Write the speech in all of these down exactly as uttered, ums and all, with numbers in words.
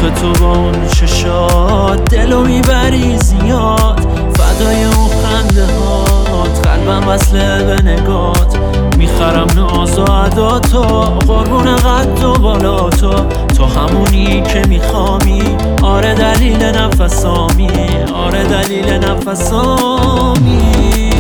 تو با اون چشات دلو میبری زیاد، فدای اون خنده هات، قلبم وصله به نگات. میخرم ناز و عداتو، قربون قد و بالا تو، تو همونی که میخوامی، آره دلیل نفسامی، آره دلیل نفسامی.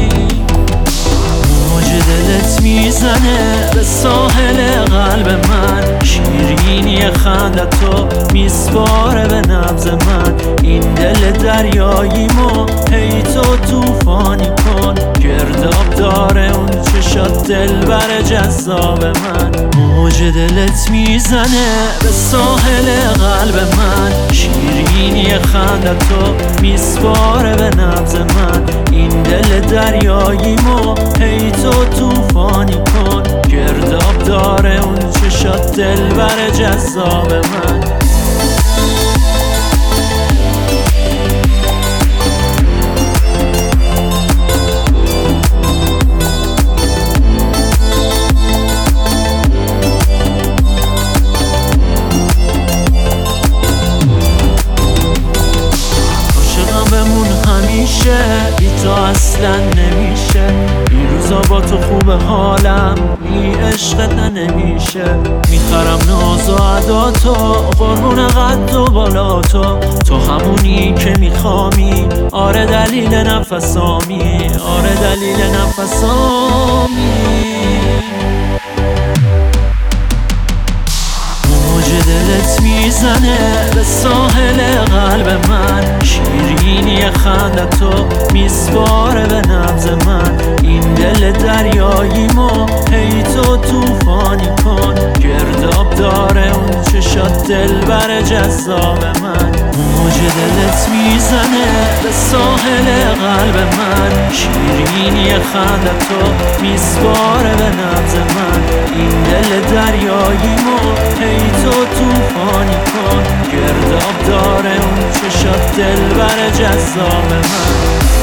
موج دلت میزنه به ساحل قلب من، شیرینی خندتو میسپاره به نبض من. این دل دریاییمو هی تو توفانی کن، گرداب داره اون چشات دلبر جذاب من. موج دلت میزنه به ساحل قلب من، شیرینی خندتو میسپاره به نبض من. این دل دریاییمو هی تو توفانی کن، گرداب داره اون چشات دلبر جذاب من. بی تو اصلا نمیشه، این روزا با تو خوبه حالم، بی عشقت نمیشه. میخرم ناز و عداتو، قربون قد و بالا تو، تو همونی که میخوامی، آره دلیل نفسامی، آره دلیل نفسامی. موج دلت میزنه به ساحل قلب من، شیرینی خندتو میسپاره به نبض من. این دل دریاییمو هی تو توفانی کن، گرداب داره اون چشات دلبر جذاب من. موج دلت میزنه به ساحل قلب من، شیرینی خندتو میسپاره به نبض من. این دل دریاییمو هی تو توفانی کن، گرداب داره اون چشات دلبر جذاب من.